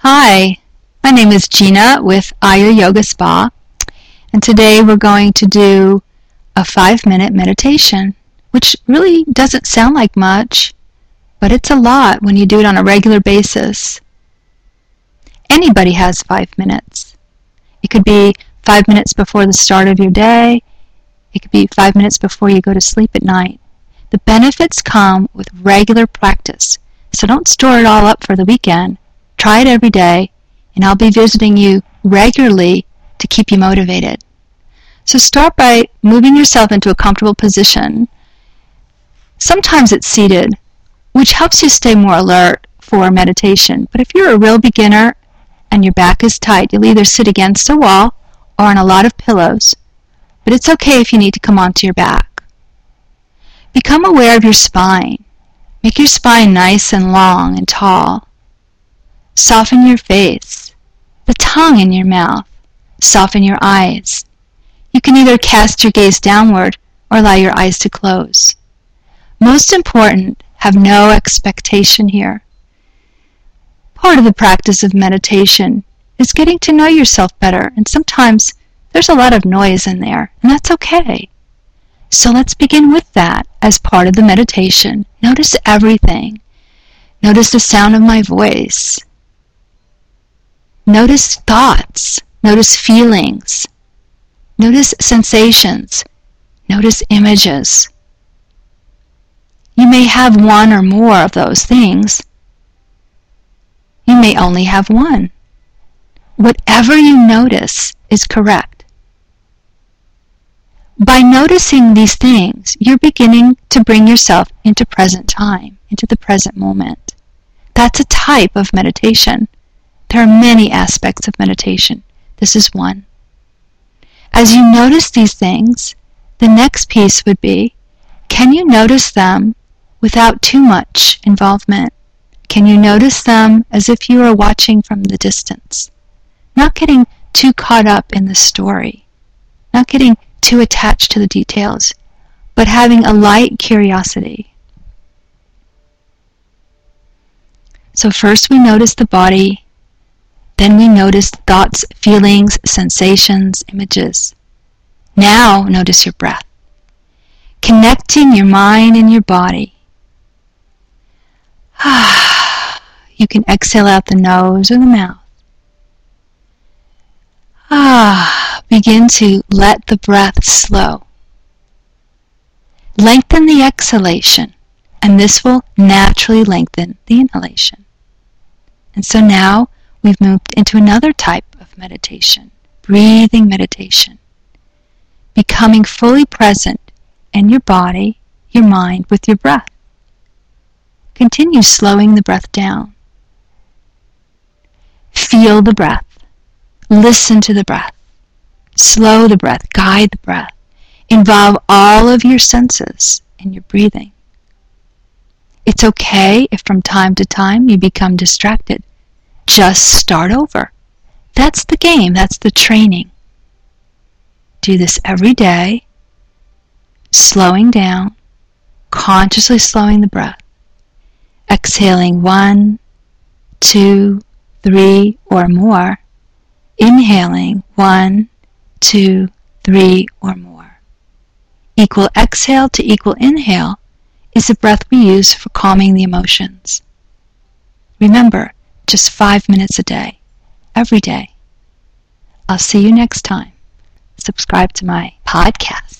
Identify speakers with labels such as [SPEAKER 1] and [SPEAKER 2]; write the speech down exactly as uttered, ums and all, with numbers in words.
[SPEAKER 1] Hi, my name is Gina with Ayur Yoga Spa, and today we're going to do a five-minute meditation, which really doesn't sound like much, but it's a lot when you do it on a regular basis. Anybody has five minutes. It could be five minutes before the start of your day. It could be five minutes before you go to sleep at night. The benefits come with regular practice, so don't store it all up for the weekend. Try it every day, and I'll be visiting you regularly to keep you motivated. So start by moving yourself into a comfortable position. Sometimes it's seated, which helps you stay more alert for meditation. But if you're a real beginner and your back is tight, you'll either sit against a wall or on a lot of pillows. But it's okay if you need to come onto your back. Become aware of your spine. Make your spine nice and long and tall. Soften your face, the tongue in your mouth. Soften your eyes. You can either cast your gaze downward or allow your eyes to close. Most important, have no expectation here. Part of the practice of meditation is getting to know yourself better, and sometimes there's a lot of noise in there, and that's okay. So let's begin with that as part of the meditation. Notice everything. Notice the sound of my voice. Notice thoughts. Notice feelings. Notice sensations. Notice images. You may have one or more of those things. You may only have one. Whatever you notice is correct. By noticing these things, you're beginning to bring yourself into present time, into the present moment. That's a type of meditation. There are many aspects of meditation. This is one. As you notice these things, the next piece would be, can you notice them without too much involvement? Can you notice them as if you were watching from the distance? Not getting too caught up in the story. Not getting too attached to the details, but having a light curiosity. So first we notice the body. Then we notice thoughts, feelings, sensations, images. Now notice your breath. Connecting your mind and your body. You can exhale out the nose or the mouth. Ah, begin to let the breath slow. Lengthen the exhalation, and this will naturally lengthen the inhalation. And so now we've moved into another type of meditation, breathing meditation. Becoming fully present in your body, your mind, with your breath. Continue slowing the breath down. Feel the breath. Listen to the breath. Slow the breath. Guide the breath. Involve all of your senses in your breathing. It's okay if from time to time you become distracted. Just start over. That's the game. That's the training. Do this every day, slowing down, consciously slowing the breath. Exhaling one, two, three, or more. Inhaling one, two, three, or more. Equal exhale to equal inhale is the breath we use for calming the emotions. Remember, just five minutes a day, every day. I'll see you next time. Subscribe to my podcast.